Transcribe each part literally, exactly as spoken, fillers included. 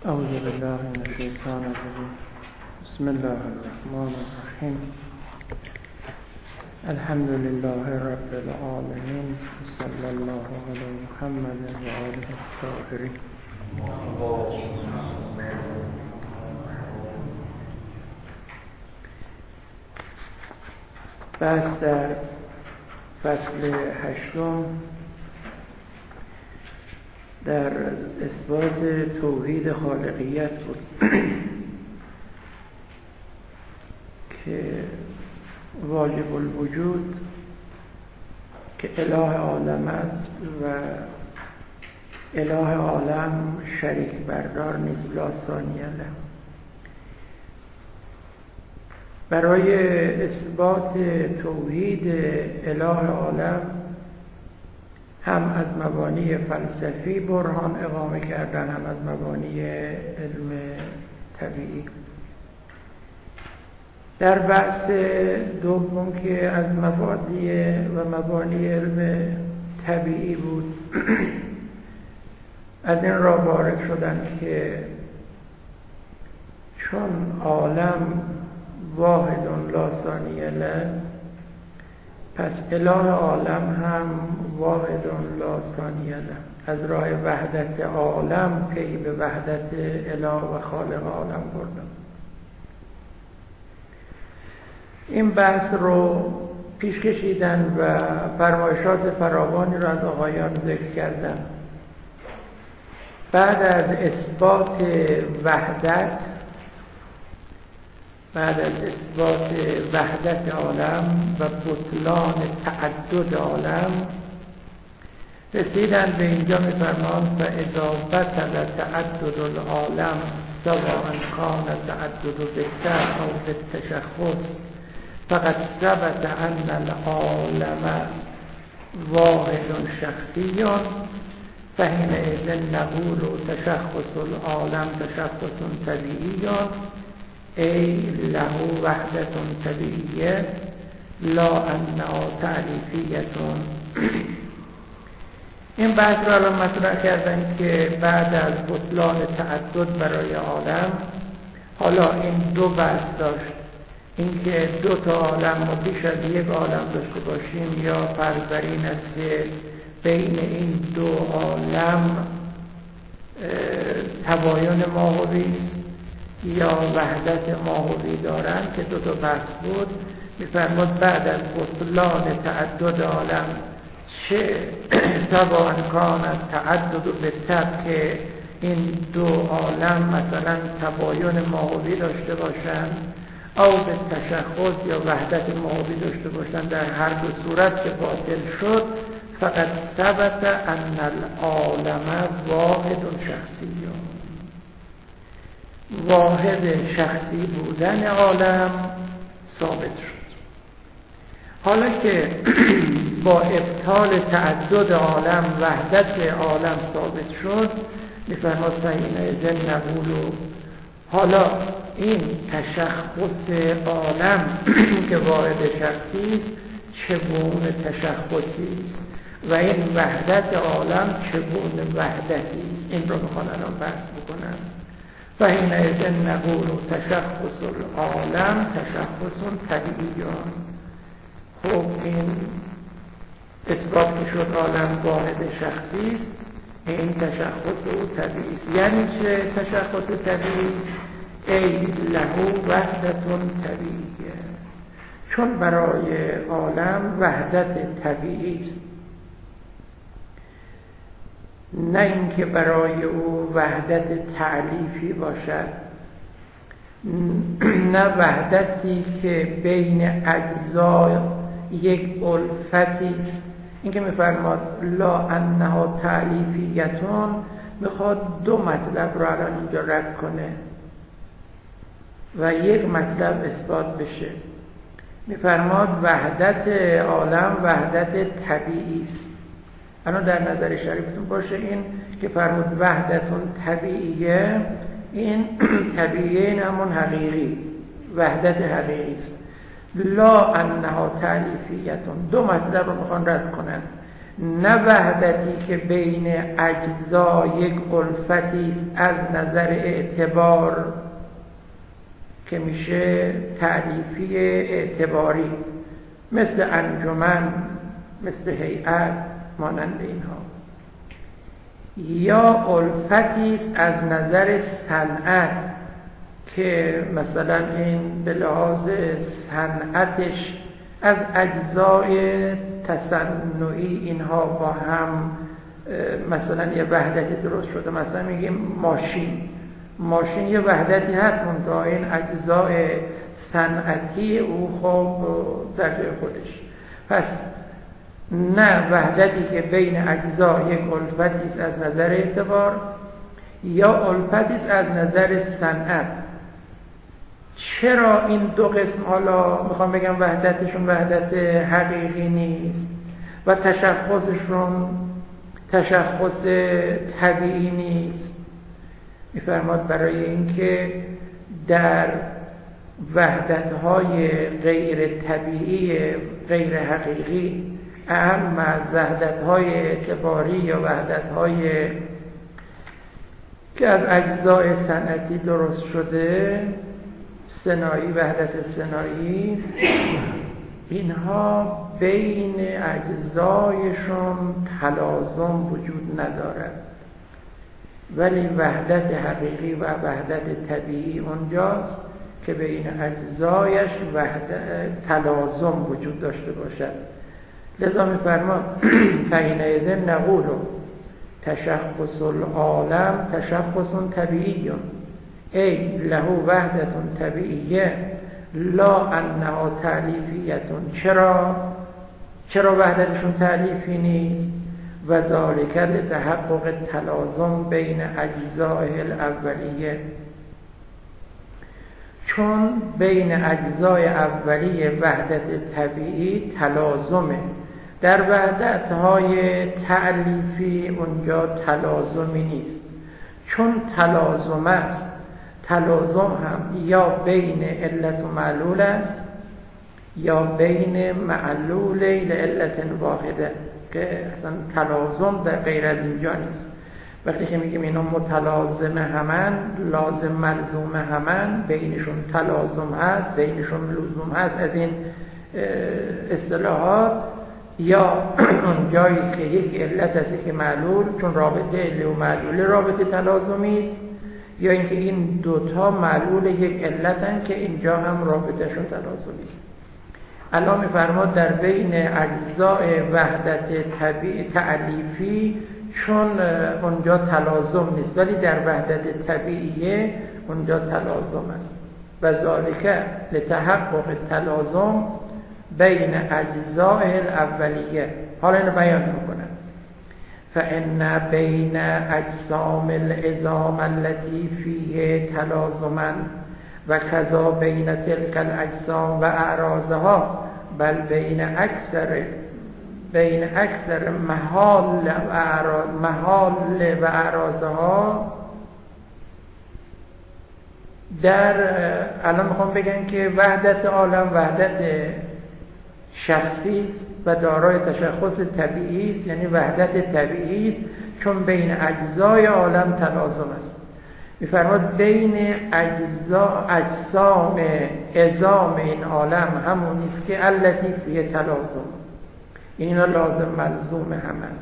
اعوذ بالله من الشیطان الرجیم. بسم الله الرحمن الرحیم. الحمد لله رب العالمین. صلی الله علی محمد و آله الطاهرین. بحث در فصل هشتم در اثبات توحید خالقیت بود که واجب الوجود که اله عالم است و اله عالم شریک بردار نیست، لا ثانی له. برای اثبات توحید اله عالم هم از مبانی فلسفی برهان اقامه کردن، هم از مبانی علم طبیعی. در بحث دوم که از مبانی و مبانی علم طبیعی بود از این را وارد شدن که چون عالم واحد لا ثانی له، پس اله عالم هم واحد لا ثانی له. از راه وحدت عالم پی به وحدت اله و خالق عالم بردم. این بحث رو پیش کشیدن و فرمایشات فراوانی را از آقایان ذکر کردن. بعد از اثبات وحدت بعد از اثبات وحدت عالم و بطلان تعدد عالم رسیدن به اینجا می‌فرمایند فاذا بطل تعدد العالم سواء کان تعدد بالذات او بالتشخص فقد ثبت ان العالم واحد شخصی فحينئذ نقول تشخص العالم تشخص طبيعي ای له وحدت طبیعیه لا انها تعریفیه. این بحث را الان مطرح کردن که بعد از بطلان تعدد برای عالم، حالا این دو بحث داشت، اینکه دو تا عالم ما بیش از یک عالم داشته باشیم یا فرض بر این است که بین این دو عالم تباین ماهوی است یا وحدت ماهوی دارن که دو تا بحث بود. می‌فرماد بعد از بطلان تعدد عالم چه سواء کان تعدد بالطبع که این دو عالم مثلا تباین ماهوی داشته باشن او به تشخص یا وحدت ماهوی داشته باشن، در هر دو صورت که باطل شد فقط ثبت ان العالم واحد شخصی، واحد شخصی بودن عالم ثابت شد. حالا که با ابطال تعدد عالم وحدت عالم ثابت شد، می‌فرماد فحینئذ نقول، حالا این تشخص عالم که واحد شخصی است چگونه تشخصی است و این وحدت عالم چگونه وحدتی است، این رو می‌خوان الان بحث بکنن. فحینئذ نقول تشخص العالم تشخص طبیعی. خب این اثبات که شد عالم واحد شخصی است، این تشخص او طبیعی است. یعنی چه تشخص طبیعی است؟ ای له وحدت طبیعیه، چون برای عالم وحدت طبیعی است، نه اینکه برای او وحدت تعلیفی باشد، نه وحدتی که بین اجزای یک الفتی است. این که می‌فرماد لا انها تعلیفیتون میخواد دو مطلب را الان اینجا رد کنه و یک مطلب اثبات بشه. می‌فرماد وحدت عالم وحدت طبیعی است. الان در نظر شریفتون باشه این که فرمود وحدتون طبیعیه، این طبیعیه این همون حقیقی، وحدت حقیقی است. لا انها تعلیفیتون، دو مطلب رو میخوان رد کنن. نه وحدتی که بین اجزا یک الفتی است از نظر اعتبار که میشه تعریفی اعتباری مثل انجمن، مثل هیئت، مانند اینها، یا الفتی است از نظر صنعت که مثلا این به لحاظ صنعتش از اجزای تصنعی اینها با هم مثلا یه وحدتی درست شده. مثلا میگیم ماشین، ماشین یه وحدتی هست منتها این اجزای صنعتی او خب در جای خودش. پس نه وحدتی که بین اجزا یک الفتی است از نظر اعتبار یا الفتی است از نظر صنعت. چرا این دو قسم حالا میخوام بگم وحدتشون وحدت حقیقی نیست و تشخصشون تشخص طبیعی نیست؟ میفرماد برای اینکه در وحدت‌های غیر طبیعی غیر حقیقی اهم از وحدت‌های اعتباری یا وحدت‌های که از اجزای صنعتی درست شده، صناعی، وحدت صناعی، اینها بین اجزایشون تلازم وجود ندارد، ولی وحدت حقیقی و وحدت طبیعی اونجاست که بین اجزایش وحدت تلازم وجود داشته باشد. لذا می‌فرماد فحینئذ نقول تشخص العالم تشخص طبیعی ای له وحدت طبیعیه لا انها تألیفیه. چرا چرا وحدتشون تألیفی نیست؟ و ذالک لتحقق تلازم بین اجزاء الاولیه، چون بین اجزای اولیه وحدت طبیعی تلازمه. در وحدت‌های تألیفی اونجا تلازمی نیست، چون تلازم است. تلازم هم یا بین علت و معلول است یا بین معلول لعلت واحده، که اصلا تلازم در غیر از اینجا نیست. وقتی که میگیم اینا متلازم همن، لازم ملزوم همن، بینشون تلازم هست، بینشون لزوم هست، از این اصطلاحات، یا اون جایی است که یک علت است که معلول، چون رابطه عله و معلول رابطه تلازمی است، یا اینکه این دوتا معلول یک علتن که اینجا هم رابطهشون تلازمی است. الان می‌فرماد در بین اجزای وحدت طبیعی تألیفی چون اونجا تلازم نیست، ولی در وحدت طبیعیه اونجا تلازم است. و ذالک لتحقق تلازم بین اجزاء الاولیه. حالا اینو بیان میکنه. فإن بین اجسام العظام التي فيه تلازما و کذا بین تلك الاجسام و اعراضها، بل بین اکثر بین اکثر محال و اعراض محال و اعراضها. در الان میخوام بگم که وحدت عالم وحدت شخصی است و دارای تشخص طبیعی است، یعنی وحدت طبیعی است، چون بین اجزای عالم تلازم است. میفرماد بین اجزا اجسام عظام این عالم همون نیست که التی فیه تلازم، اینا لازم ملزوم همن.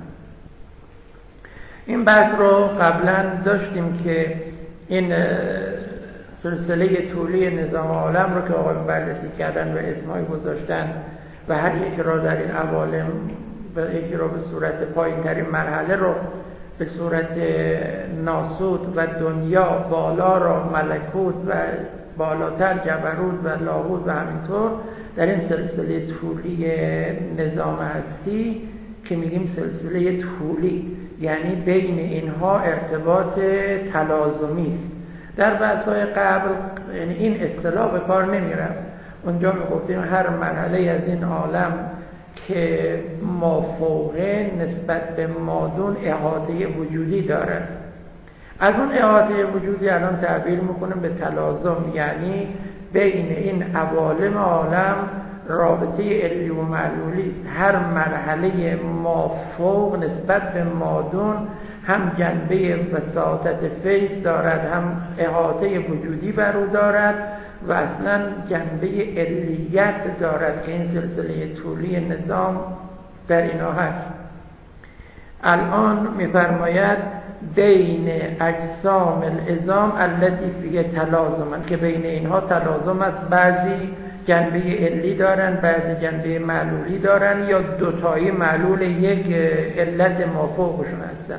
این بحث رو قبلا داشتیم که این سلسله طولی نظام عالم رو که آقایون بررسی کردن و اسمای گذاشتن و هر یک را در این عوالم و یکی را به صورت پایین ترین مرحله رو به صورت ناسوت و دنیا بالا را ملکوت و بالاتر جبروت و لاهوت و همینطور در این سلسله طولی نظام هستی که میگیم سلسله طولی، یعنی بین اینها ارتباط تلازمی است. در بحث‌های قبل یعنی این اصطلاح به کار نمی‌رفت. اونجا میگفتیم هر مرحله از این عالم که مافوقه نسبت به مادون احاطه وجودی داره. از اون احاطه وجودی الان تعبیر میکنیم به تلازم، یعنی بین این عوالم عالم رابطه علی و معلولی است. هر مرحله مافوق نسبت به مادون هم جنبه وساطت فیض دارد، هم احاطه وجودی بر او دارد و اصلا جنبه علیت دارد که این سلسله طولی نظام در اینا هست. الان می‌فرماید بین اجسام العظام التي فیه تلازم، که بین اینها تلازم است، بعضی جنبه علی دارن، بعضی جنبه معلولی دارن، یا دوتایی معلول یک علت مافوقشون هستن.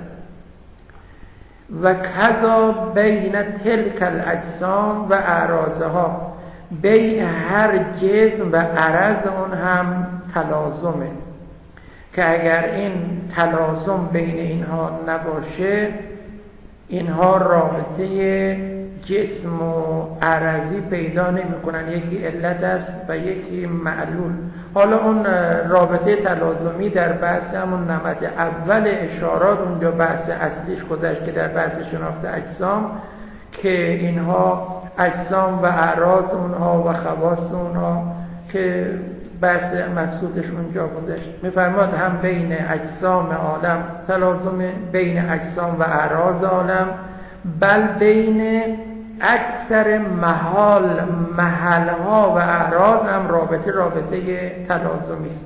و کذا بین تلک الاجسام و اعراضها، بین هر جسم و عرض اون هم تلازمه، که اگر این تلازم بین اینها نباشه اینها رابطه جسم و عرضی پیدا نمی کنن، یکی علت است و یکی معلول. حالا اون رابطه تلازمی در بحث همون نمط اول اشارات اونجا بحث اصلیش گذشت که در بحث شناخت اجسام، که اینها اجسام و اعراض اونها و خواص اونها که بحث مقصودش اونجا گذشت. میفرماد هم بین اجسام عالم تلازمه، بین اجسام و اعراض عالم، بل بین اکثر محال محلها و اعراض هم رابطه رابطه تلازمی است.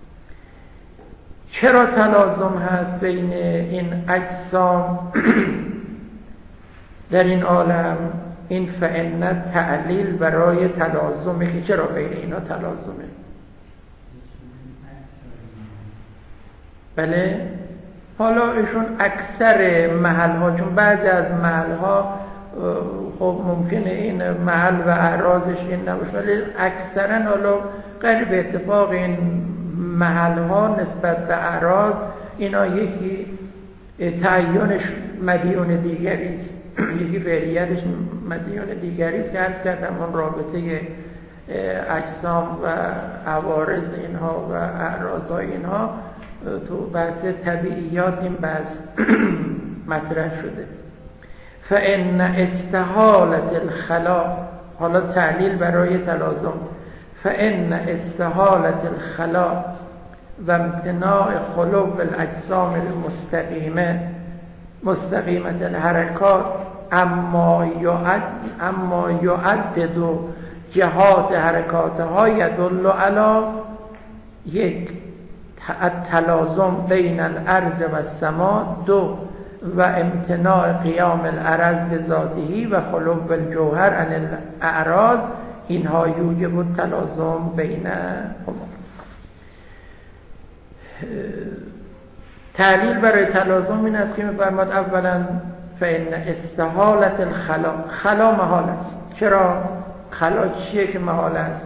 چرا تلازم هست بین این اجسام در این عالم؟ این فإن تعلیل برای تلازمه که چرا بین اینا تلازمه. بله، حالا ایشون اکثر محلها، چون بعضی از محلها خب ممکنه این محل و اعراضش این نباشه، ولی اکثرا حالا غیر به اتفاق این محلها نسبت به اعراض اینا یکی تعیینش مدیون دیگری است، یکی فعلیتش مدیون دیگری است که عرض کردم اون رابطه اجسام و عوارض اینها و اعراضهای اینها تو بحث طبیعیات این بحث مطرح شده. فإن استحالة الخلا، حالا تعلیل برای تلازم، فإن استحالة الخلا و امتناع خلو الاجسام المستقیمه مستقیمة الحرکات اما یعد اما یعدد جهات حرکاتها یدل علی یک التلازم بین الارض و السماء، دو و امتناع قیام العرض بذاته و خلو الجوهر عن الاعراض، اینها یوجب التلازم بینهما. تعلیل برای تلازم این است که می‌فرماد اولا فإن استحالة الخلا، خلا محال است. چرا؟ خلا چیه که محال است؟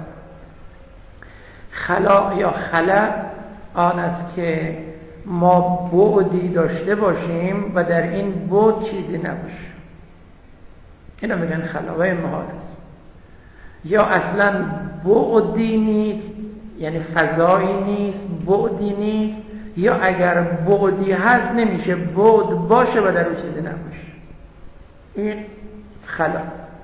خلا یا خلا آن است که ما بعدی داشته باشیم و در این بعد چیزی نباشه، اینا میگن خلا و این محال است. یا اصلا بعدی نیست، یعنی فضایی نیست، بعدی نیست، یا اگر بعدی هست نمیشه بعد باشه و در اون چیزی نباشه، این خلا.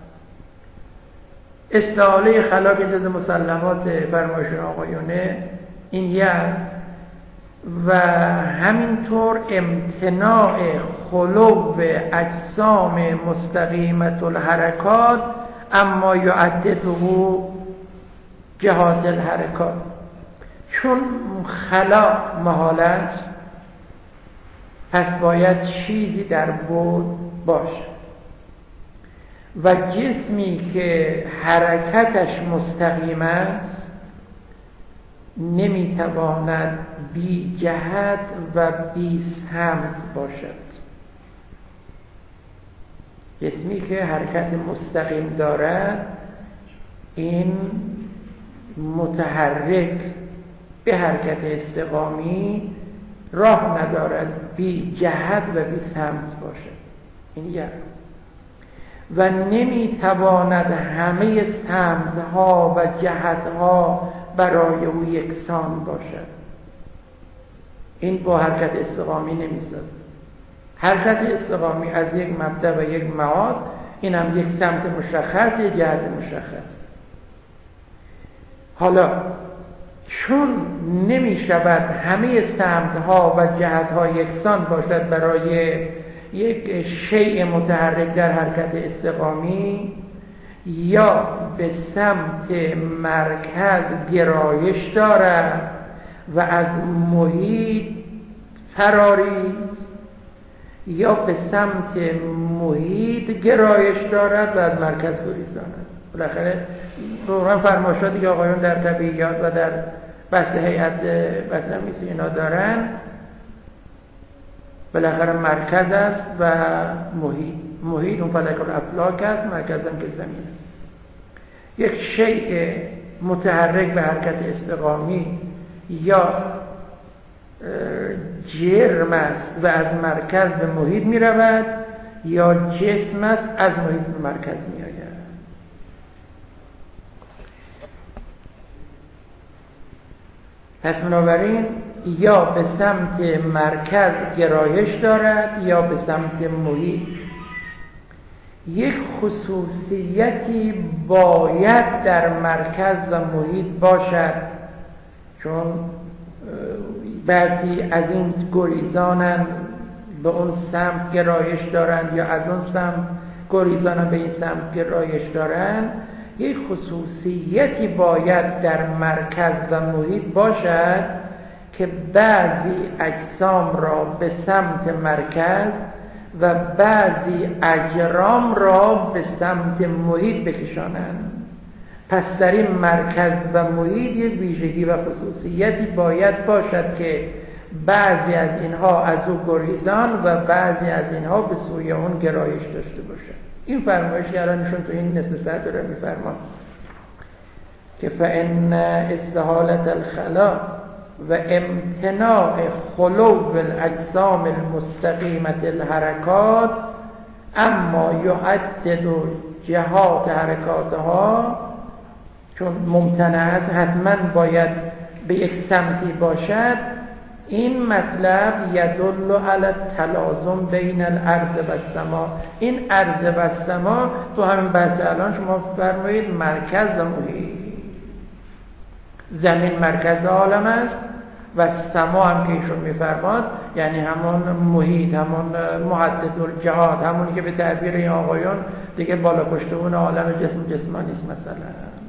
استعاله خلا که جز مسلمات فرمایشون آقایونه این یک، و همینطور امتناع خلو اجسام مستقیمت الحرکات اما یعدده جهات الحرکات، چون خلا محال است پس باید چیزی در بعد باشه و جسمی که حرکتش مستقیم است نمیتواند بی جهت و بی سمت باشد. جسمی که حرکت مستقیم دارد این متحرک به حرکت استقامی راه ندارد بی جهت و بی سمت باشد، این یک. و نمیتواند همه سمتها و جهتها برای او یکسان باشد، این با حرکت استقامی نمیسازد. حرکت استقامی از یک مبدأ و یک معاد، این هم یک سمت مشخص، یک جهت مشخص. حالا چون نمی شود همه سمت‌ها و جهت‌ها یکسان باشد برای یک شیء متحرک در حرکت استقامی، یا به سمت مرکز گرایش دارد و از محیط فراری، یا به سمت محیط گرایش دارد و از مرکز گریزاند. بالاخره روغن فرماشاتی که آقایون در طبیعیات و در بحث هیئت بطن‌نویسی اینا دارن، بالاخره مرکز است و محیط محیط اون فلک الافلاک است، مرکز هم که زمین است. یک شیء متحرک به حرکت استقامی یا جرم است و از مرکز به محیط می رود، یا جسم است از محیط به مرکز می آید. پس بنابراین یا به سمت مرکز گرایش دارد یا به سمت محیط. یک خصوصیتی باید در مرکز و محیط باشد، چون بعضی از این گریزانن به اون سمت گرایش دارن یا از اون سمت گریزانن به این سمت گرایش دارن. یک خصوصیتی باید در مرکز و محیط باشد که بعضی اجسام را به سمت مرکز و بعضی اجرام را به سمت محیط بکشانند. پس در این مرکز و محیط یک ویژگی و خصوصیتی باید باشد که بعضی از اینها از او گریزان و بعضی از اینها به سوی اون گرایش داشته باشد. این فرمایشی الانشون تو این نصف ساعت داره میفرمان که فإن استحالة الخلا و امتناع خلو الاجسام المستقیمة الحرکات اما یعدد جهات حرکاتها، چون ممتنع است حتما باید به یک سمتی باشد. این مطلب یدل علی التلازم بین الارض و السما. این ارض و السما تو همین بحث الان شما فرمایید مرکز و محیط. زمین مرکز عالم است و سما هم که ایشون میفرماد یعنی همون محیط، همون محدد الجهات، همونی که به تعبیر این آقایون دیگه بالا پشت اون عالم جسم جسمانی است مثلا.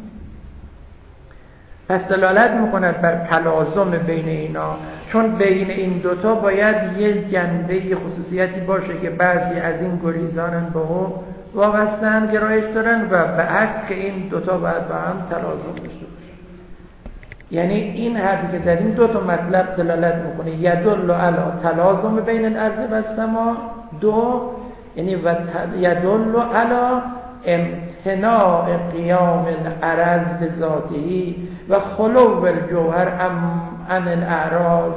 پس دلالت میکند بر تلازم بین اینا، چون بین این دوتا باید یه جنبه یه خصوصیتی باشه که بعضی از این گریزانن به اون وابستن گرایش دارن و به عکس که این دوتا باید با هم تلازم داشته باشه. یعنی این حرفی که در این دوتا مطلب دلالت میکنه یدل علی تلازم بین الارض و السما، دو یعنی و یدل علی امتناع قیام العرض بذاته و خلو الجوهر عن الاعراض.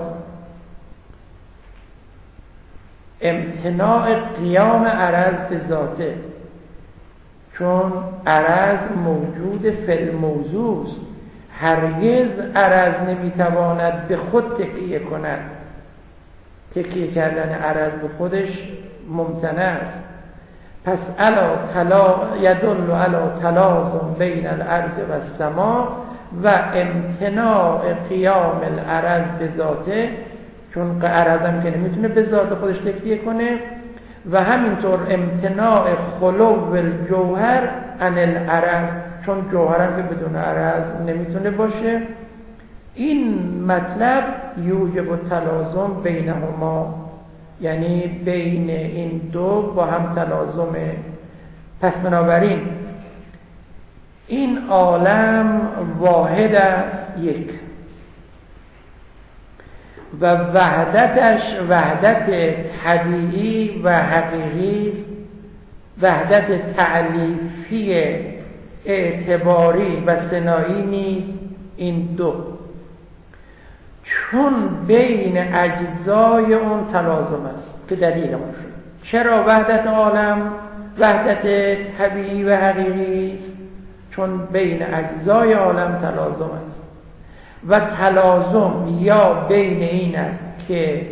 امتناع قیام عرض بذاته، چون عرض موجود فی الموضوع است، هرگز عرض نمیتواند به خود تکیه کند. تکیه کردن عرض به خودش ممتنع است. پس علا تلا یدل علی تلازم بین الارض و السما و امتناع قیام العرض به ذاته، چون عرض هم که نمیتونه به ذات خودش تکیه کنه، و همینطور امتناع خلو الجوهر عن العرض، چون جوهر هم که بدون عرض نمیتونه باشه. این مطلب یوجب تلازم بینهما، یعنی بین این دو با هم تلازمه. پس بنابراین این عالم واحد است، یک، و وحدتش وحدت طبیعی و حقیقی، وحدت تعلیفی اعتباری و صناعی نیست. این دو چون بین اجزای اون تلازم است که دلیل اون شد. چرا وحدت عالم وحدت طبیعی و حقیقی است؟ چون بین اجزای عالم تلازم است و تلازم یا بین این است که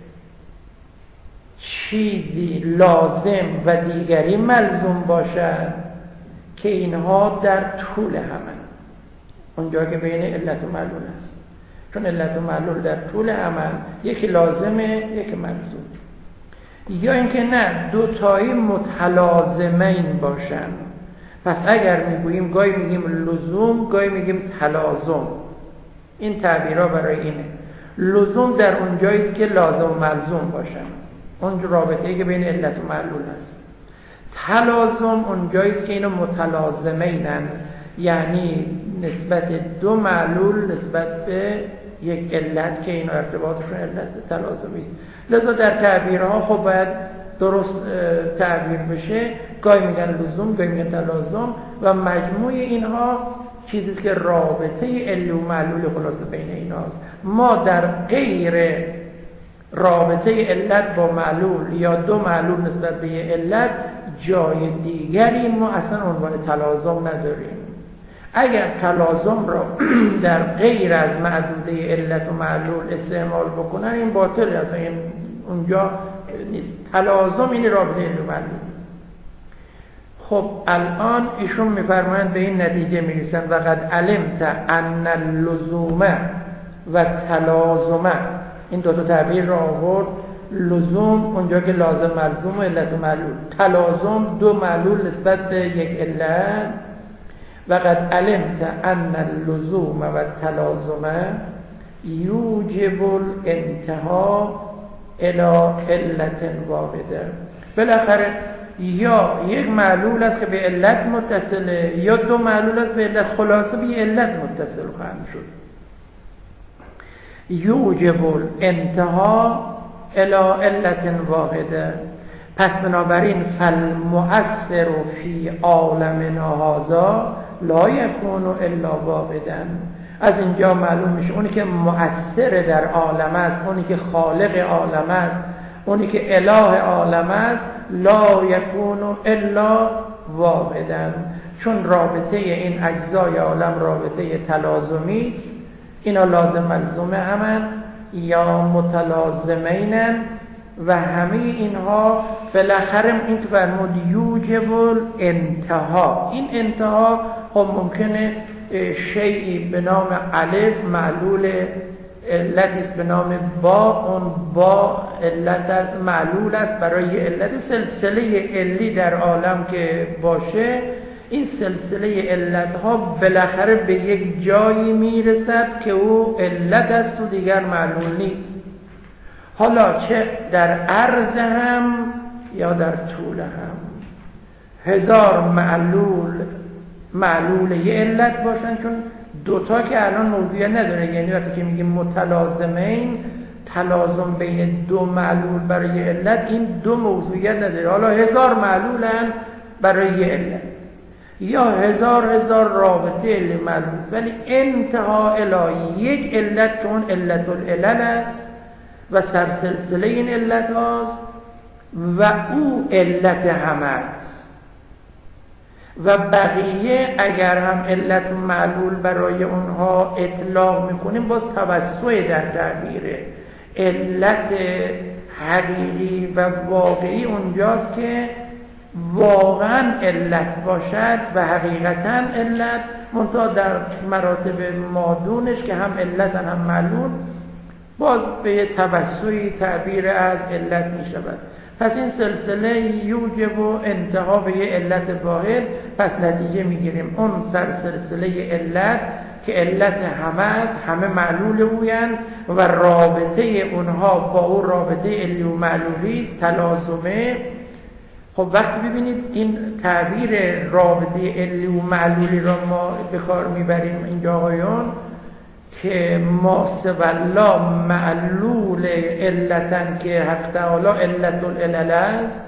چیزی لازم و دیگری ملزوم باشد که اینها در طول همن، اونجا که بین علت و معلول است. چون علت و معلول در طول عمل یکی لازمه یکی ملزوم. یا اینکه نه دوتایی متلازمین باشن. پس اگر میگوییم گاهی میگیم لزوم گاهی میگیم تلازم، این تعبیرها برای اینه. لزوم در اون جایی که لازم و ملزوم باشن، اون رابطه‌ای که بین علت و معلول هست. تلازم اون جایی که اینا متلازمینن، یعنی نسبت دو معلول نسبت به یک علت که اینا ارتباطشون علت تلازمی است. لذا در تعبیرها خب باید درست تعبیر بشه. گاهی میگن لزوم گاهی میگن تلازم و مجموع اینها چیزی که رابطه علی و معلول خلاصه بین ایناست. ما در غیر رابطه علت با معلول یا دو معلول نسبت به علت جای دیگری ما اصلا عنوان تلازم نداریم. اگر تلازم را در غیر از معدوده علت و معلول استعمال بکنن این باطل، اصلا این اونجا نیست. تلازم این رابطه علت و معلول. خب الان ایشون میفرمایند به این نتیجه میرسن و قد علمت ان اللزوم و تلازم، این دو تا تعبیر را آورد. لزوم اونجا که لازم ملزوم و علت و معلول، تلازم دو معلول نسبت به یک علت. و قد علمت ان اللزوم و تلازم یوجب الانتها الى علت واحده. بالاخره یا یک معلول است که به علت متصله یا دو معلول است به علت، خلاصه به علت متصل خواهند شد. یوجب الانتها الى علت واحده. پس بنابراین فالمؤثر فی عالمنا هذا لا یکون الا واحدا. از اینجا معلوم میشه اونی که مؤثر در عالم است، اونی که خالق عالم است، اونی که اله عالم است، لا یکون الا واحدا. چون رابطه این اجزای عالم رابطه تلازمی است، اینا لازم ملزوم همن یا متلازمینن و همه اینها بالاخره این که فرمود یوجب الانتها. این انتها خب ممکنه شیئی به نام الف معلول علتی است به نام با، اون با علت است معلول است برای علت. سلسله علی در عالم که باشه، این سلسله علت ها بالاخره به یک جایی میرسد که او علت است و دیگر معلول نیست. حالا چه در عرض هم یا در طول هم هزار معلول معلول یه علت باشن، چون دوتا که الان موضوعیت نداره. یعنی وقتی که میگیم متلازمین، تلازم بین دو معلول برای علت، این دو موضوعیت نداره. حالا هزار معلولن برای یه علت یا هزار هزار رابطه علت معلول، ولی انتها الی یک علت که اون علت العلل است و سرسلسله این علت هاست و او علت همه است. و بقیه اگر هم علت و معلول برای اونها اطلاق میکنیم باز توسع در تعبیره. علت حقیقی و واقعی اونجاست که واقعا علت باشد و حقیقتا علت، منتها در مراتب مادونش که هم علت هم معلول باز به توسعی تعبیر از علت می شود. پس این سلسله یوجب و انتها به یه علت واحد. پس نتیجه میگیریم اون سر سلسله علت که علت همه است، همه معلول اوین و رابطه اونها با اون رابطه علی و معلولی تلازمه. خب وقتی ببینید این تعبیر رابطه علی و معلولی را ما به کار میبریم اینجا آقایون که ما سوالله معلول علتن که حق تعالی علت العلل است،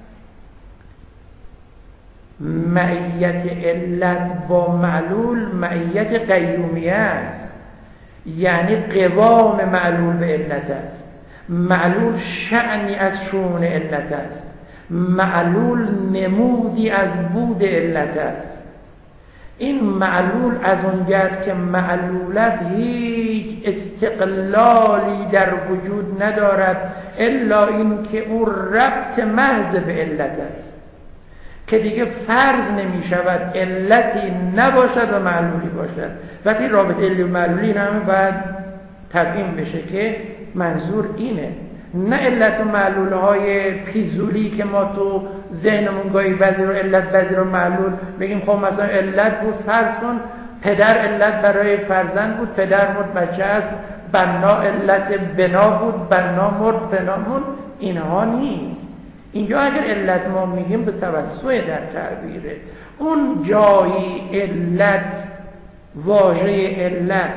معیت علت با معلول معیت قیومیه است، یعنی قوام معلول به علت است. معلول شأنی از شؤون علت است، معلول نمودی از بود علت است. این معلول از اونجاست که معلولت هیچ استقلالی در وجود ندارد الا این که او ربط محض به علت است، که دیگه فرض نمی شود علتی نباشد و معلولی باشد. وقتی رابطه علی و معلولی همه باید تبیین بشه که منظور اینه، نه علت و معلول های پیزولی که ما تو ذهنمون گاهی بعضی رو علت بعضی رو معلول بگیم. خب مثلا علت بود فرض کن پدر علت برای فرزند بود، پدر مرد بچه است، بنا علت بنا بود، بنا مرد بنا مرد. اینها نیست. اینجا اگر علت ما میگیم به توسع در تعبیره، اون جایی علت واژه علت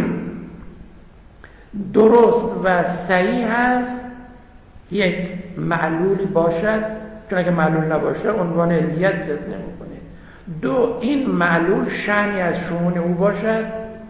درست و صحیح هست یک معلولی باشد، چون اگه معلول نباشه عنوان علیت دست نمیکنه. دو، این معلول شأنی از شؤون او باشد،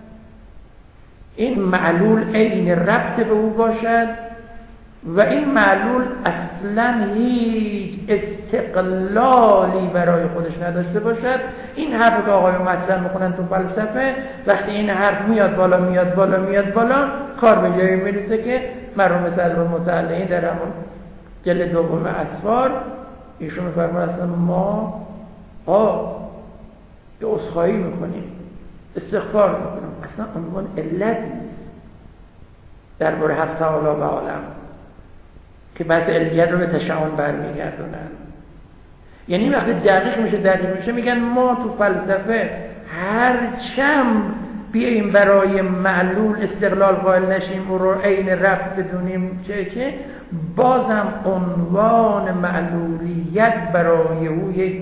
این معلول عین ربط به او باشد و این معلول اصلا هیچ استقلالی برای خودش نداشته باشد. این حرف که آقایون مطرح میکنن تو فلسفه، وقتی این حرف میاد بالا میاد بالا میاد بالا، کار به جایی میرسه که مرحوم صدر المتعلقین در همون جلد دوم اسفار ایشون میفرماید اصلا ما ها یه عذرخواهی میکنیم، استغفار میکنیم، اصلا عنوان علت نیست درباره حق تعالی و عالم که بحث علیت رو به تشعن برمیگردونن. یعنی وقتی دقیق میشه دقیق میشه میگن ما تو فلسفه هرچند بیاییم برای معلول استقلال قائل نشیم او رو عین ربط بدونیم چه چه، بازم عنوان معلولیت برای او یک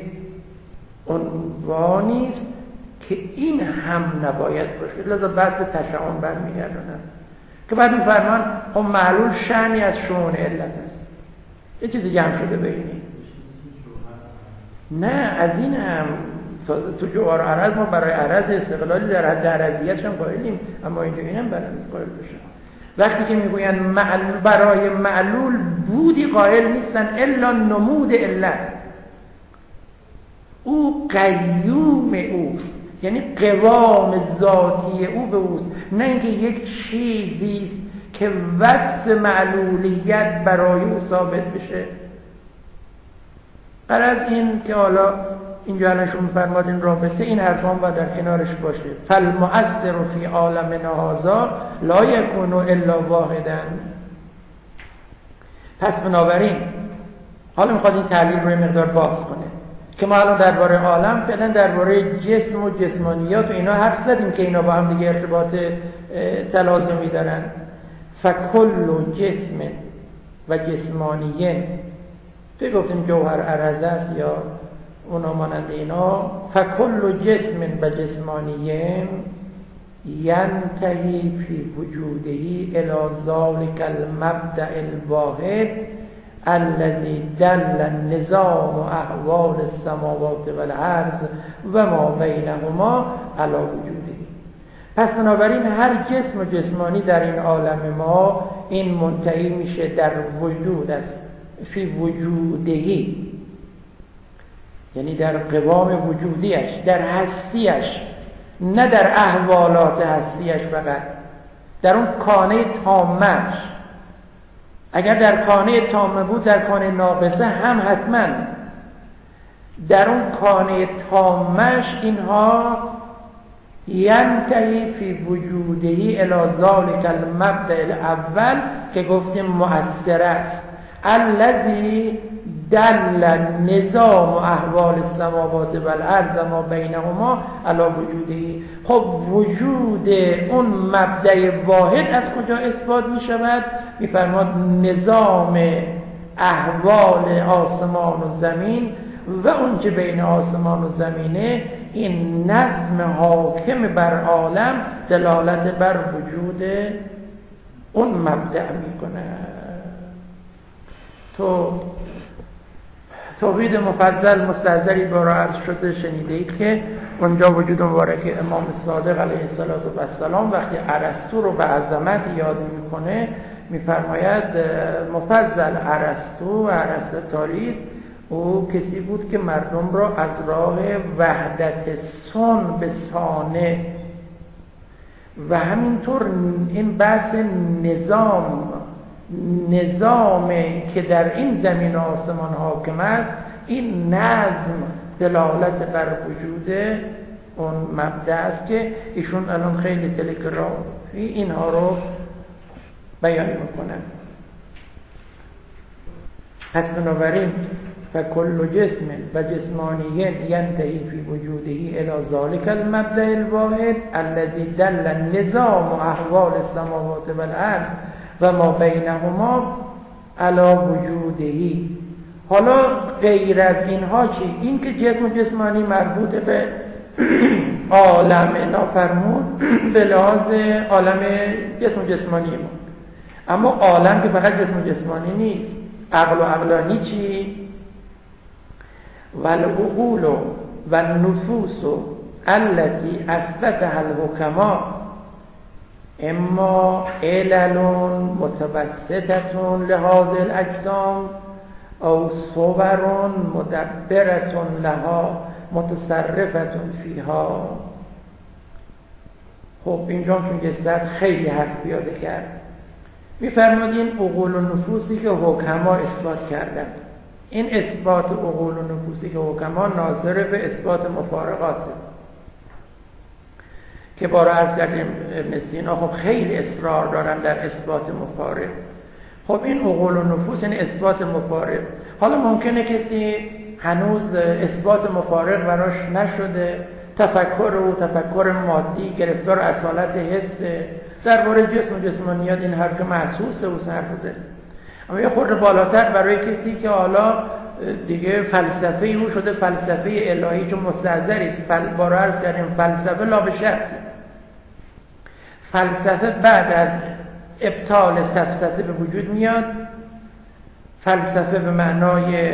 عنوانی است که این هم نباید باشه. لذا بحث تشعن برمیگردونن که بعد میفرمان خب معلول شأنی از شؤون علت است، یه چیزی جمع شده بینی. نه از این هم تو جوهر عرض ما برای عرض استقلالی در حد عرضیتش هم قائلیم، اما اینجا این هم برای نیست قائل بشن. وقتی که میگوین معلول برای معلول بودی قائل نیستن الا نمود علت، او قیوم اوست، یعنی قوام ذاتی او به اوست، نه اینکه یک چیزیست که وصف معلولیت برای او ثابت بشه. غرض این که حالا اینجا الانشون می‌فرماد این رابطه این حرفان باید در کنارش باشه. فالمؤثر فی عالمنا هذا لا یکون الا واحدا. پس بنابراین حالا میخواد این تعلیل رو مقدار باز کنه که ما الان درباره عالم فعلا درباره جسم و جسمانیات و اینا حرف زدیم که اینا با هم دیگه ارتباط تلازمی دارن. فکل جسم و جسمانیه توی گفتیم جوهر عرض است یا اونا مانند اینا. فکل جسم و جسمانیه ینتهی فی وجودهی الی ذلک المبدأ الواحد الذي دل النظام و احوال السماوات والارض و ما بینهما علی وجودهی. پس بنابراین هر جسم و جسمانی در این عالم ما این منتهی میشه در وجود است، فی وجودهی، یعنی در قوام وجودیش، در هستیش، نه در احوالات هستیش فقط، در اون کانه تامش. اگر در کانه تامه بود در کانه ناقصه هم حتما در اون کانه تامش اینها ینتهی فی وجودهی الی ذلک المبدأ الاول که گفتیم مؤثر است، الذی دل نظام و احوال السماوات والارض ما بینهما علی وجودهی. خب وجود اون مبدأ واحد از کجا اثبات می شود؟ می فرماد نظام احوال آسمان و زمین و اون که بین آسمان و زمینه، این نظم حاکم بر عالم دلالت بر وجود اون مبدأ می کنه. تو توحید مفضل مستحضری برای عرض شده شنیده اید که اونجا وجود مبارک امام صادق علیه السلام وقتی ارسطو رو به عظمت یاد میکنه میفرماید مفضل ارسطو و ارسطالیس او کسی بود که مردم را از راه وحدت سن به سانه و همینطور این بحث نظام نظامی که در این زمین و آسمان حاکم است، این نظم دلالت بر وجود اون مبدأ است که ایشون الان خیلی تلگرافی اینها رو بیان میکنن. پس بنابراین فکل جسم و جسمانی ینتهی فی وجوده الى ذلك المبدأ الواحد الذي دل نظام و احوال السماوات والارض و ما بینهما علی وجوده. حالا غیر از اینها چی؟ این که جسم و جسمانی مربوط به عالم نافرمود به لحاظ عالم جسم و جسمانی ما، اما عالم که فقط جسم و جسمانی نیست، عقل و عقلانی چی؟ والعقول و النفوس التي اثبتها الحکما اما علل متوسطة لهذه الاجسام او صور مدبرة لها متصرفة فیها. خب اینجا که گسترد خیلی حرف پیاده کرد. می‌فرمایید این عقول و نفوسی که حکما اثبات کردند، این اثبات عقول و نفوسی که حکما ناظر به اثبات مفارقاته که بارا عرض کردیم ابن سینا خب خیلی اصرار دارن در اثبات مفارق. خب این عقول و نفوس یعنی اثبات مفارق. حالا ممکنه کسی هنوز اثبات مفارق براش نشده، تفکر و تفکر مادی گرفتار اصالت حسه، درباره جسم و جسمانیات این حرف محسوسه و حرف زده. اما یه خورده بالاتر برای کسی که حالا دیگه فلسفه او شده فلسفه الهی، چون مستحضری فل... بارا عرض کردیم فلسفه لا به شرط. فلسفه بعد از ابطال سفسطه به وجود میاد. فلسفه به معنای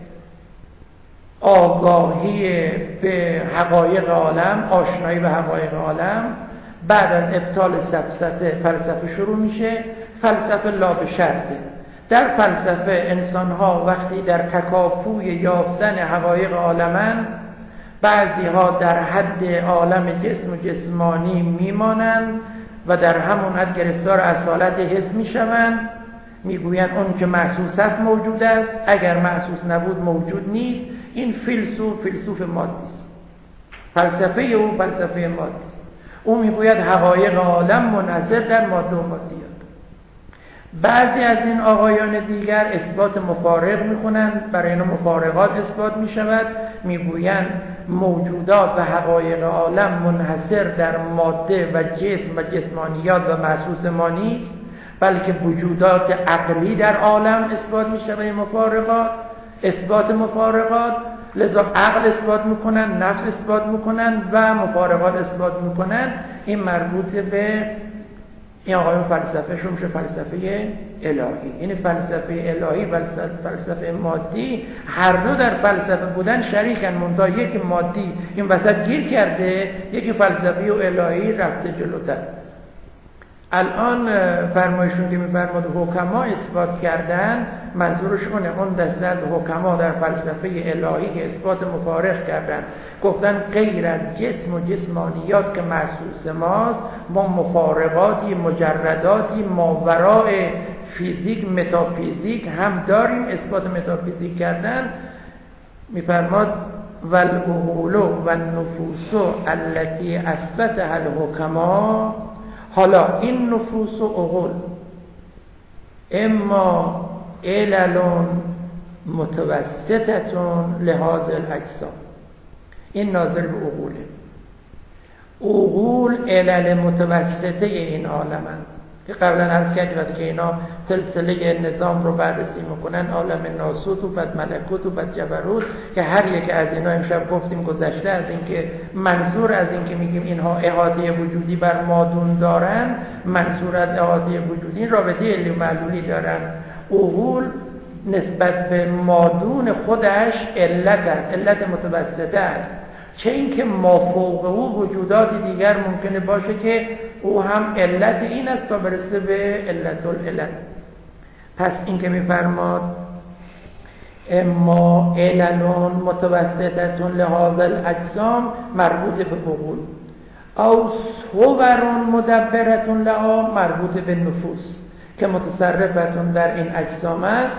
آگاهی به حقایق عالم، آشنایی به حقایق عالم، بعد از ابطال سفسطه فلسفه شروع میشه. فلسفه لا به شرطه. در فلسفه انسان‌ها وقتی در تکاپوی یافتن حقایق عالمن، بعضی‌ها در حد عالم جسم و جسمانی میمانند و در همون حد گرفتار اصالت حس میشوند. میگویند اون که محسوس است موجود است، اگر محسوس نبود موجود نیست. این فیلسوف فیلسوف مادی است. فلسفه او فلسفه مادی است. او میگوید حقایق عالم منحصر در ماده و مادیات. بعضی از این آقایان دیگر اثبات مفارق میکنند، برای اینا مفارقات اثبات میشود. میگویند موجودات و حقایق عالم منحصر در ماده و جسم و جسمانیات و محسوس ما نیست، بلکه وجودات عقلی در عالم اثبات میشود. این مفارقات اثبات مفارقات، لذا عقل اثبات میکنن، نفس اثبات میکنن و مفارقات اثبات میکنن. این مربوط به این آقایون فلسفه شون میشه فلسفه الهی. این فلسفه الهی و فلسفه مادی هر دو در فلسفه بودن شریکن، منتها یکی مادی این وسط گیر کرده، یکی فلسفی و الهی رفته جلوتر. الان فرمایشون که میفرماد حکما اثبات کردن، منظورش اونه، اون دسته از حکما در فلسفه الهی که اثبات مفارق کردن، گفتن غیر از جسم و جسمانیات که محسوس ماست، ما مفارقاتی مجرداتی ماورای فیزیک متافیزیک هم داریم. اثبات متافیزیک کردن میفرماد والعقول و النفوس التي اثبتها الحکما. حالا این نفوس و عقول اما علل متوسطتون لحاظ الاجسام، این ناظر به عقوله. عقول علل متوسطه این عالمن که قبلا عرض کردیم که اینا سلسله نظام رو بررسی میکنن، عالم ناسوت و بعد ملکوت و بعد جبروت، که هر یک از اینا امشب گفتیم گذشته از این که منظور از این که میگیم اینها احاطه وجودی بر مادون دارن، منظور از احاطه وجودی رابطه علی و معلولی دارن. عقول نسبت به مادون خودش علت است، علت متوسطه است، چه اینکه ما فوق او وجودات دیگر ممکنه باشه که او هم علت این است تا برسه به علت العلت. پس این که میفرماد اما عللون متوسطتون لحاظ الاجسام مربوط به عقول، او صورون مدبرتون لها مربوط به نفوس که متصرفتون در این اجسام است.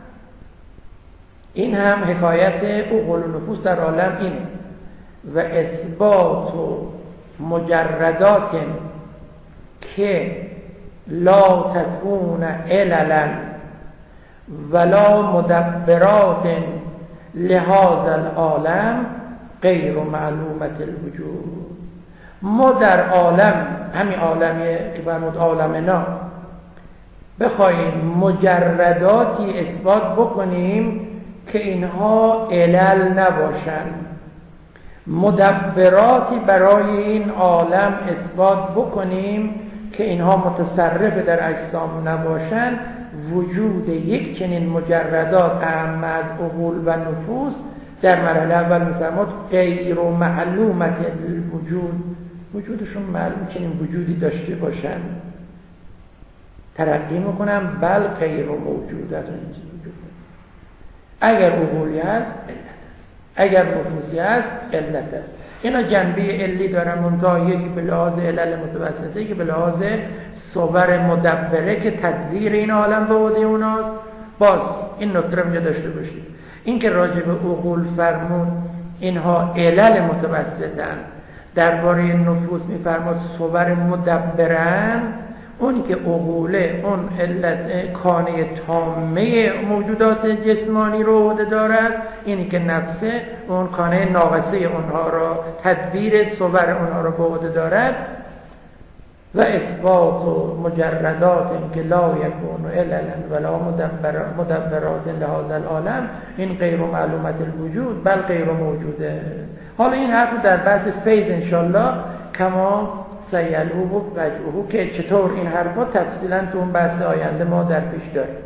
این هم حکایت عقول و نفوس در عالم اینه. و اثبات و مجردات که لا تكون عللا ولا مدبرات لهذا العالم غیر معلومة الوجود. ما در عالم، همین عالمی که فرمود عالمنا، بخوایم مجرداتی اثبات بکنیم که اینها علل نباشند، مدبراتی برای این عالم اثبات بکنیم که اینها متصرف در اجسام نباشند، وجود یک چنین مجردات اهم از عقول و نفوس در مرحله اول می‌فرماد غیر معلومة الوجود، وجودشون معلوم چنین وجودی داشته باشند. ترقی میکنم بل غیر موجود از اون چیز وجود. اگر عقولی هست علت است، اگر نفوسی هست علت است. اینا جنبه علی دارن، منتها یکی به لحاظ علل متوسطه، یکی به لحاظ صور مدبره که تدبیر این عالم به عهده اوناست. باز این نکته رو اینجا داشته باشید، این که راجع به عقول فرمود اینها علل متوسطن، درباره نفوس میفرماد صور مدبرن، اونی که عقوله اون علت کانه تامه موجودات جسمانی رو عهده دارد، اینی که نفسه اون کانه ناقصه اونها را، تدبیر صور اونها را به عهده دارد. و اثبات و مجردات که لا یکون عللا ولا مدبرات لهذا العالم این غیر معلومة الوجود بل غیر موجوده. حالا این حرف در بحث فیض انشالله کما سیلو و وجهه که چطور این حرفا تفصیلا تو اون بحث آینده ما در پیش داریم.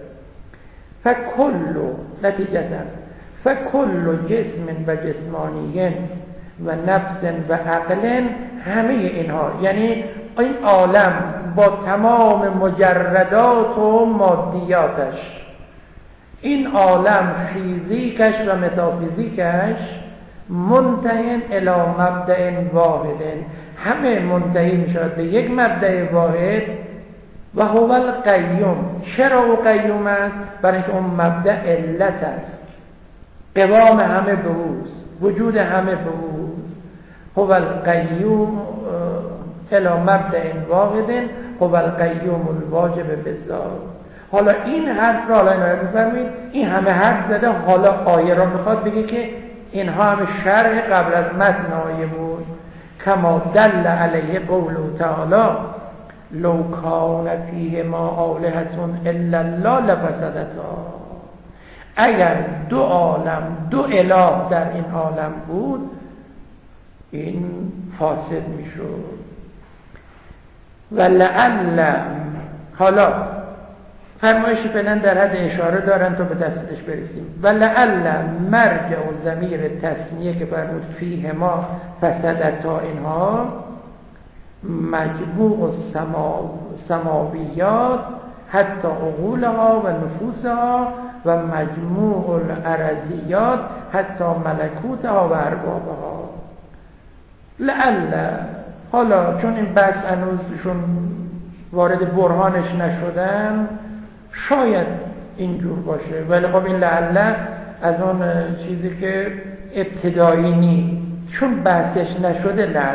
فکل نتیجتا فکل جسم و جسمانی و نفس و عقل، همه اینها یعنی این عالم با تمام مجردات و مادیاتش، این عالم فیزیکش و متافیزیکش منتهی الی مبدأ واحد، همه منتهی میشود به یک مبدأ واحد و هو القیوم. چرا او قیوم است؟ برای اینکه اون مبدأ علت است، قوام همه به اوست، وجود همه به اوست. هو القیوم الی مبدأ واحد هو القیوم الواجب بالذات. حالا این حرف را حالا اینو بفرمایید، این همه حرف زده، حالا آیه را میخواد بگه که اینها همه شرح قبل از متن آیه بود. کما دل علیه قوله تعالی لو کان فیهما آلهة الا الله لفسدتا. اگر دو عالم، دو اله در این عالم بود، این فاسد میشد. ولعل، حالا فرمایشی فعلا در حد اشاره دارن تا به تفسیرش برسیم. ولعل مرجع و ضمیر تثنیه که فرمود فیهما فسدتا، اینها مجموع السماویات حتی عقولها و نفوسها و مجموع الارضیات حتی ملکوتها و اربابها. لعل، حالا چون این بحث هنوزشون وارد برهانش نشدن شاید اینجور باشه، ولی خب این لعل از اون چیزی که ابتدایی نیست، چون بحثش نشده لعل.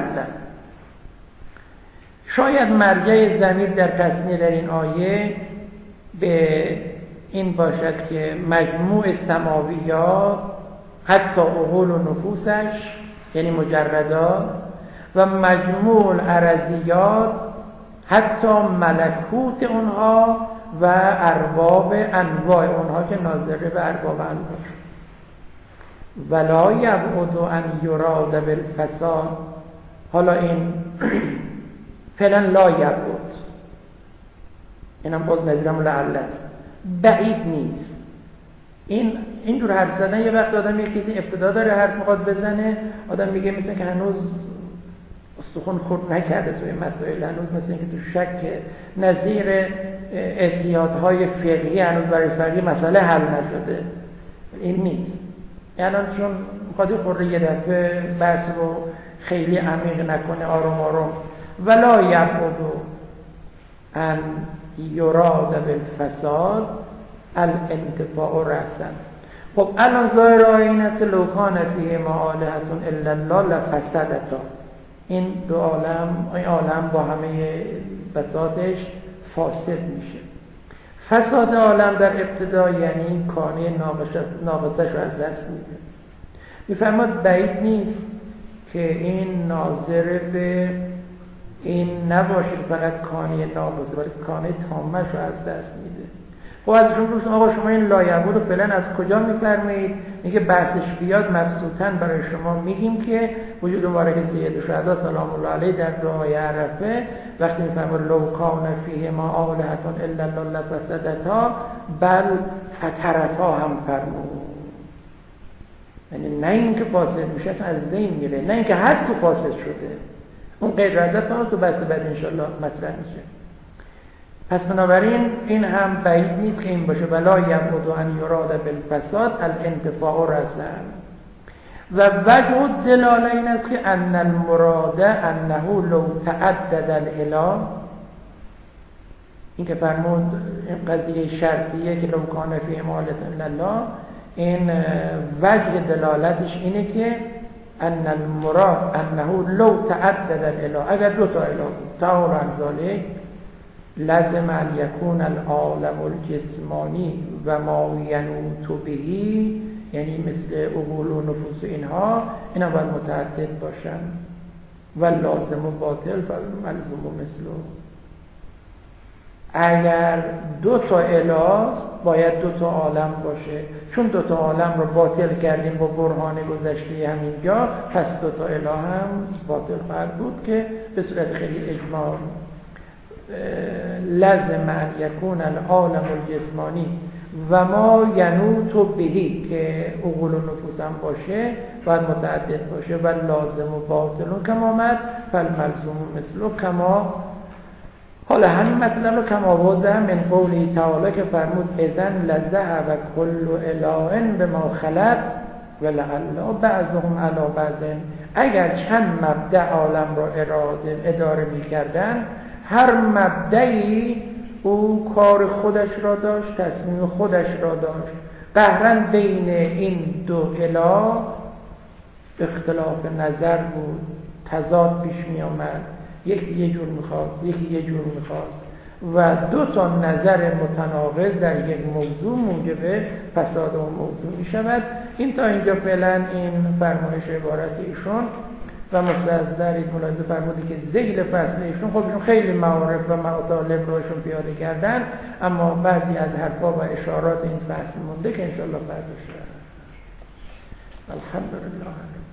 شاید مرجع ضمیر در تثنیه در این آیه به این باشد که مجموع سماویات حتی عقول و نفوسش یعنی مجردات و مجموع الارضیات حتی ملکوت اونها و ارباب انواع اونها که ناظره به ارباب انواع. ولا یبعد ان یراد بالفساد، حالا این فعلا لا یبعد، اینم باز نظرم لعل است، بعید نیست. این اینجور حرف زدن یه وقت آدم یکی ابتدا داره حرف میخواد بزنه، آدم میگه مثل که هنوز استخون خورد نکرده توی مسائل، هنوز مثل اینکه تو شک نظیر اعتیادهای فقهی هنوز برای فقهی مسئله حل نشده. این نیست، یعنی چون میخواد خورده یه دفعه بحث رو خیلی عمیق نکنه، آروم آروم. ولا یبعد ان یراد بالفساد الانتفاع رأسا. خب الان ظاهر آیه این است لو کان فیهما آلهة الا الله لفسدتا، این دو عالم، این عالم با همه بساطش فاسد میشه. فساد عالم در ابتدا یعنی کانه ناقصش رو از دست میده. میفرماد بعید نیست که این ناظر به این نباشه فقط کانه ناقصه بلکه کانه تامش رو از دست میده. خب ازشون پرسیدن آقا شما این لایعبود رو فعلا از کجا میفرمایید؟ میگه بحثش بیاد مبسوطاً برای شما میگیم که وجود مبارک سید الشهدا سلام الله علیه در دعای عرفه وقتی میفرماد لو کان فیهما آلهة الا الله لفسدتا بل فترتا هم فرمود. یعنی نه اینکه فاسد میشه اصلا از بین میره، نه اینکه حد تو فاسد شده. اون غیر حضرت ها تو بحث بعد انشالله مطرح میشه. پس بنابراین این هم بعید نیست که این باشه ولا یبعد ان یراد بالفساد الانتفاع رسن. و وجه دلاله این است که ان المراد انه لو تعدد الاله، این که فرمود این قضیه شرطیه که لو کان فی مالت الا الله، این وجه دلالتش اینه که ان المراد انه لو تعدد الاله، اگر دو تا اله بود تعالی عن ذلک لازم ان یکون العالم الجسمانی و ما ینوط بهی، یعنی مثل عقول و نفوس و اینها اینا باید متعدد باشن و لازم و باطل و ملزوم و مثل. اگر دو تا اله باید دو تا عالم باشه، چون دو تا عالم رو باطل کردیم با برهان گذشته همینجا، پس دو تا اله هم باطل خواهد بود که به صورت خیلی اجمال لازم ان یکون العالم الجسمانی و ما ینوط بهی که عقول و نفوس هم باشه باید متعدد باشه و لازم و باطل کما آمد فالملزوم مثل کما. حالا همین مطلب رو کما وضع من قولی تعالی که فرمود اذن لذهب کل اله بما خلق ولعل بعضهم علی بعض. اگر چند مبدأ عالم را اراده اداره می‌کردند، هر مبدئی او کار خودش را داشت، تصمیم خودش را داشت، قهراً بین این دو اله اختلاف نظر بود، تضاد پیش می آمد، یکی یه جور میخواست یکی یه جور میخواست و دو تا نظر متناقض در یک موضوع موجب فساد اون موضوع می شود. این تا اینجا فعلا این فرمایش عبارت ایشون و مستحضر ملاحظه فرمودی که ذیل فصل ایشون خب ایشون خیلی معارف و مطالب روشون پیاده کردن، اما بعضی از حرفا و اشارات این فصل مونده که انشاءالله فردا شد. الحمدلله.